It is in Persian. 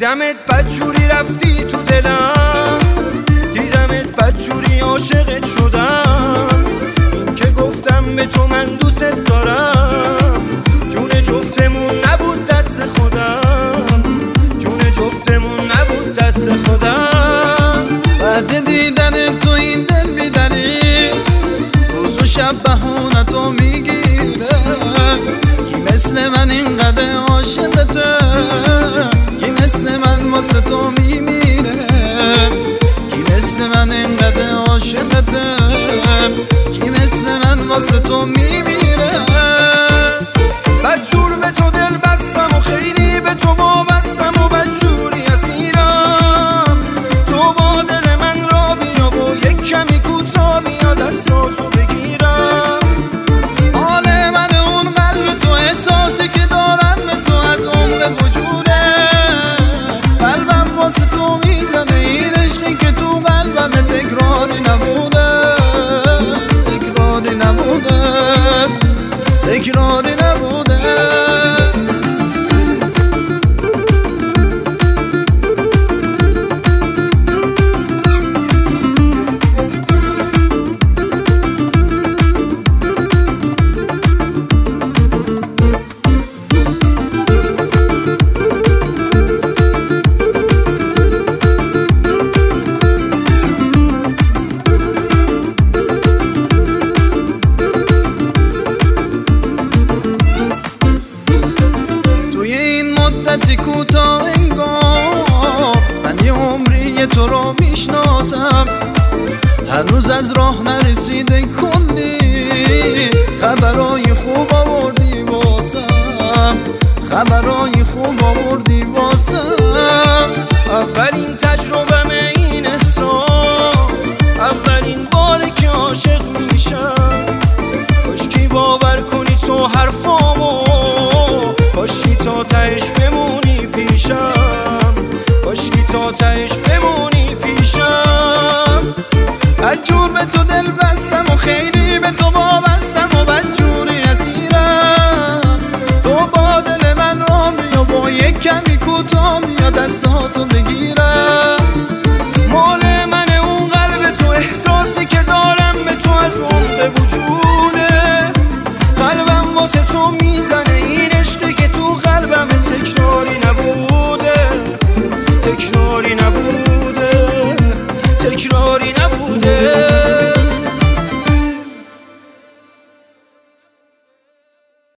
دیدمت بدجوری رفتی تو دلم، دیدمت بدجوری عاشقت شدم. این که گفتم به تو من دوست دارم، جون جفتمون نبود دست خودم، جون جفتمون نبود دست خودم. بعد دیدن تو این دل بیدری، روز و شب بهونتو میگیره. کی مثل من اینقدر عاشقته، کی مثل من واسه تو میمیره. کی مثل من اینقدر عاشقته، کی مثل من واسه تو میمیره. بدجور به تو دل بستم و خیلی به تو وابستم و بدجوری اسیرم. تو با دل من را بیا و یک کمی کوتاه بیا دستاتو بگیرم. حال من اون قلب تو، احساسی که دارم به تو از عمق وجوده. قلبم واسه تو میزنه، این عشقی که تو قلبم تکراری نبوده، تکراری نبوده، تکراری نبوده. مدتی کوتاه انگار من یه عمری تو رو میشناسم. هنوز از راه نرسیده کلی خبرای خوب آوردی واسم، خبرای خوب آوردی واسم. اولین تجربه این احساس، اولین باره که عاشق میشم. کاشکی باور کنی تو حرفامو، کاشکی تا تهش بمونی پیشم، کاشکی تا تهش بمونی پیشم. بدجور به تو دل بستم و خیلی به تو وابستم و بدجوری اسیرم. تو با دل من را بیا با یک کمی کوتاه بیا دستاتو بگیرم. مال من اون قلب تو، احساسی که دارم به تو از عمق وجوده. قلبم واسه تو میزنه، این عشقی که تو قلبم تکراری نبوده، تکراری نبوده، تکراری نبوده.